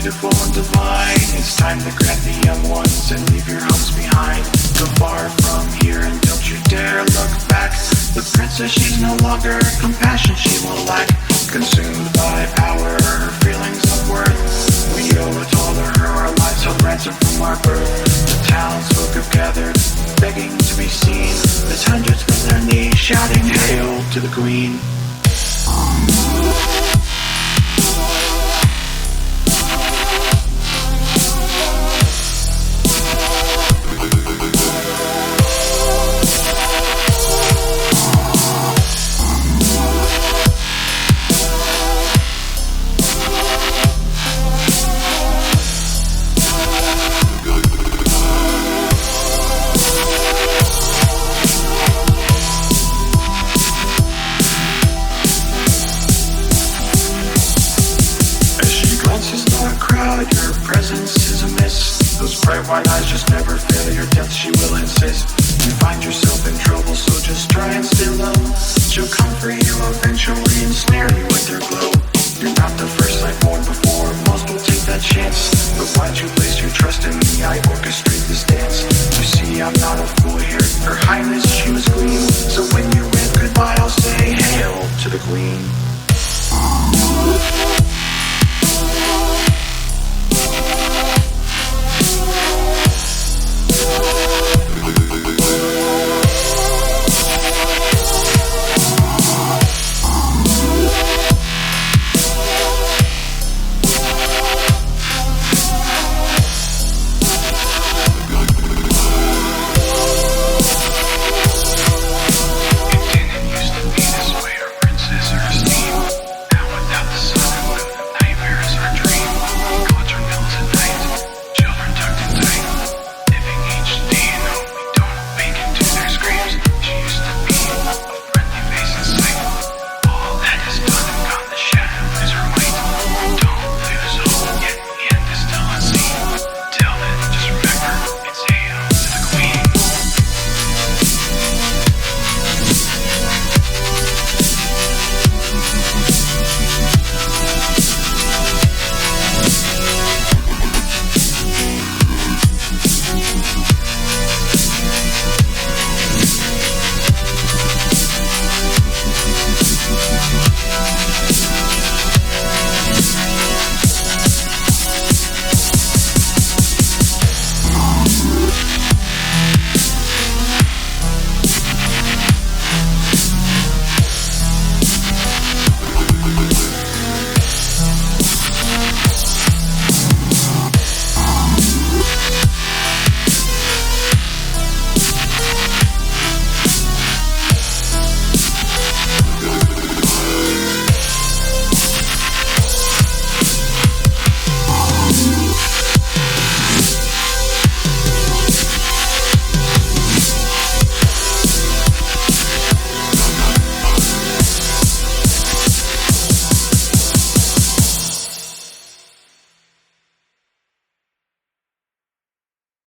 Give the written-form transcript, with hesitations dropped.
beautiful and divine. It's time to grab the young ones and leave your homes behind. Go far from here and don't you dare look back. The princess, she's no longer compassion she will lack. Consumed by power, her feelings of worth. We owe it all to her, our lives held ransom from our birth. The townsfolk have gathered, begging to be seen. There's hundreds from their knees shouting, hail to the queen. Your presence is a miss. Those bright white eyes just never fail. Your death she will insist. You find yourself in trouble, so just try and stay low. She'll come for you, eventually ensnare you